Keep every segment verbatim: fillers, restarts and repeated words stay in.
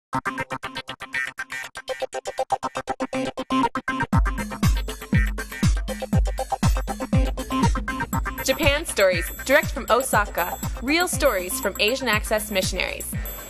Japan Stories, direct from Osaka. Real stories from Asian Access missionaries.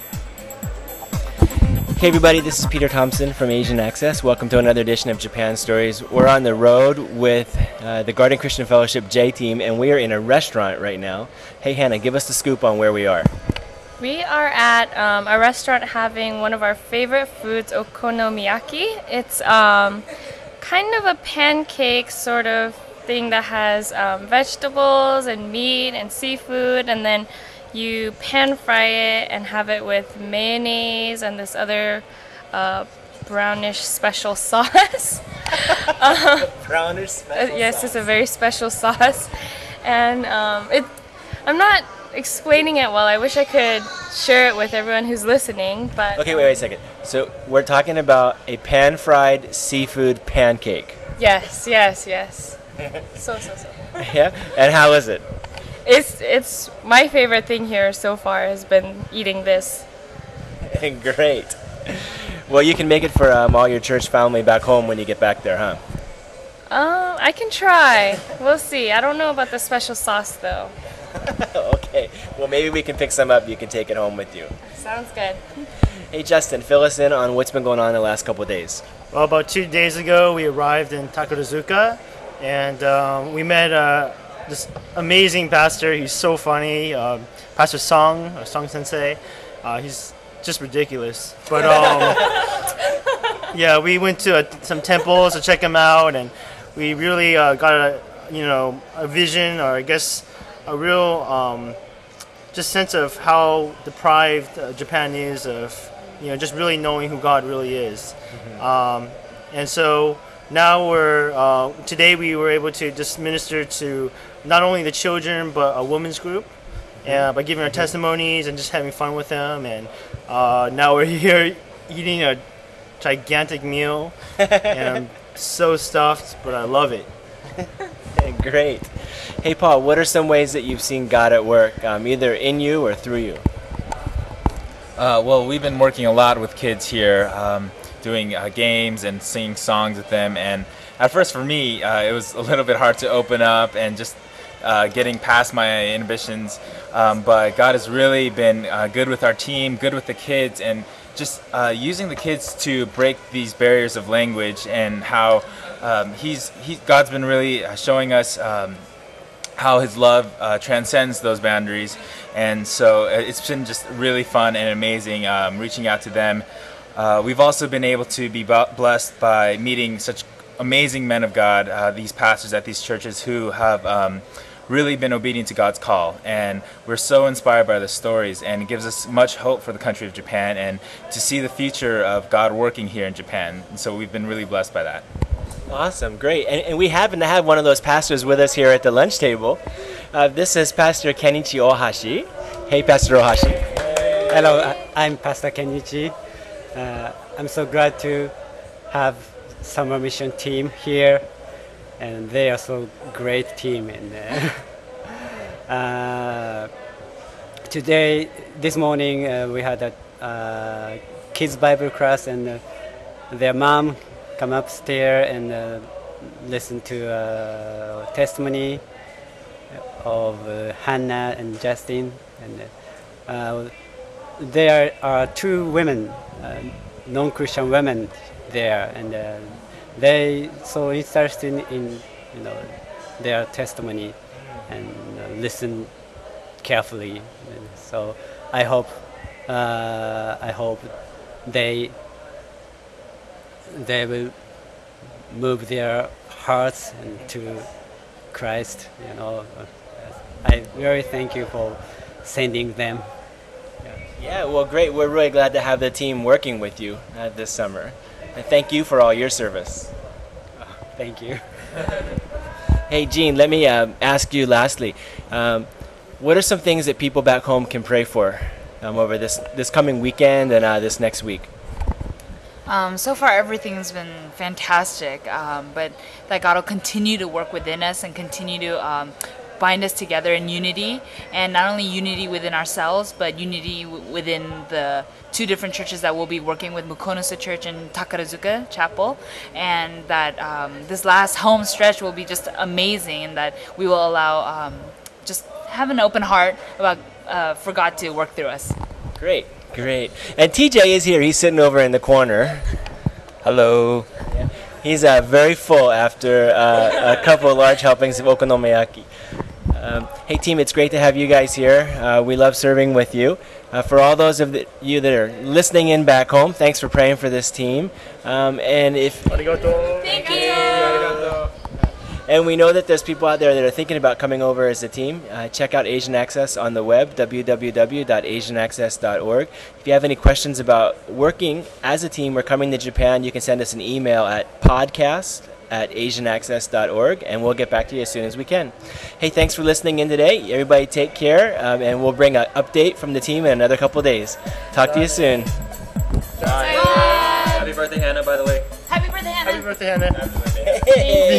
Hey everybody, this is Peter Thompson from Asian Access. Welcome to another edition of Japan Stories. We're on the road with uh, the Garden Christian Fellowship J Team, and we are in a restaurant right now. Hey Hannah, give us the scoop on where we are. We are at um, a restaurant having one of our favorite foods, okonomiyaki. It's um, kind of a pancake sort of thing that has um, vegetables and meat and seafood, and then you pan fry it and have it with mayonnaise and this other uh, brownish special sauce. um, brownish special uh, yes, sauce. It's a very special sauce, and um, it. I'm not explaining it well. I wish I could share it with everyone who's listening, but okay, wait, wait a second. So we're talking about a pan-fried seafood pancake. Yes, yes, yes. so so so. Yeah, and how is it? It's it's my favorite thing here so far has been eating this. Great. Well, you can make it for um, all your church family back home when you get back there, huh? Um, I can try. We'll see. I don't know about the special sauce though. Okay. Well, maybe we can pick some up. You can take it home with you. Sounds good. Hey, Justin, fill us in on what's been going on the last couple of days. Well, about two days ago, we arrived in Takarazuka, and um, we met uh, this amazing pastor. He's so funny, um, Pastor Song, or Song Sensei. Uh, he's just ridiculous. But um, yeah, we went to a, some temples to check him out, and we really uh, got a you know a vision, or I guess a real um, just sense of how deprived uh, Japan is of you know just really knowing who God really is. Mm-hmm. Um, and so now we're uh, today we were able to just minister to not only the children but a women's group, uh, by giving our testimonies and just having fun with them. And uh, now we're here eating a gigantic meal, and I'm so stuffed, but I love it. Great. Hey, Paul, what are some ways that you've seen God at work, um, either in you or through you? Uh, well, we've been working a lot with kids here, um, doing uh, games and singing songs with them. And at first, for me, uh, it was a little bit hard to open up and just uh, getting past my inhibitions. Um, but God has really been uh, good with our team, good with the kids, and just uh, using the kids to break these barriers of language, and how um, he's he, God's been really showing us um, how His love uh, transcends those boundaries. And so it's been just really fun and amazing um, reaching out to them. Uh, we've also been able to be blessed by meeting such amazing men of God, uh, these pastors at these churches who have um, really been obedient to God's call. And we're so inspired by their stories, and it gives us much hope for the country of Japan and to see the future of God working here in Japan. And so we've been really blessed by that. Awesome, great. And, and we happen to have one of those pastors with us here at the lunch table. Uh, this is Pastor Kenichi Ohashi. Hey, Pastor Ohashi. Hello, I'm Pastor Kenichi. Uh, I'm so glad to have Summer Mission team here, and they are so great team. And uh, uh, today, this morning, uh, we had a uh, kids Bible class, and uh, their mom come upstairs and uh, listen to uh, testimony of uh, Hannah and Justin. And uh, there are two women, uh, non-Christian women there, and uh, they so interested in you know their testimony and uh, listen carefully. And so I hope uh, I hope they they will move their hearts to Christ. You know, I very thank you for sending them. Yeah, well, great. We're really glad to have the team working with you uh, this summer. And thank you for all your service. Oh, thank you. Hey, Gene, let me uh, ask you lastly, um, what are some things that people back home can pray for um, over this, this coming weekend and uh, this next week? Um, so far, everything's been fantastic, um, but that God will continue to work within us and continue to um, bind us together in unity, and not only unity within ourselves, but unity w- within the two different churches that we'll be working with, Mukonosa Church and Takarazuka Chapel, and that um, this last home stretch will be just amazing, and that we will allow um, just have an open heart about uh, for God to work through us. Great, great. And T J is here. He's sitting over in the corner. Hello. He's uh, very full after uh, a couple of large helpings of okonomiyaki. Um, hey team, it's great to have you guys here. Uh, we love serving with you. Uh, for all those of the, you that are listening in back home, thanks for praying for this team. Um, and if Arigato. Thank you. and we know that there's people out there that are thinking about coming over as a team, uh, check out Asian Access on the web, w w w dot asian access dot org. If you have any questions about working as a team or coming to Japan, you can send us an email at podcast at asian access dot org, and we'll get back to you as soon as we can. Hey, thanks for listening in today. Everybody take care, um, and we'll bring an update from the team in another couple days. Talk to you soon. Happy birthday, Hannah, by the way. Happy birthday, Hannah. Happy birthday, Hannah. Hey.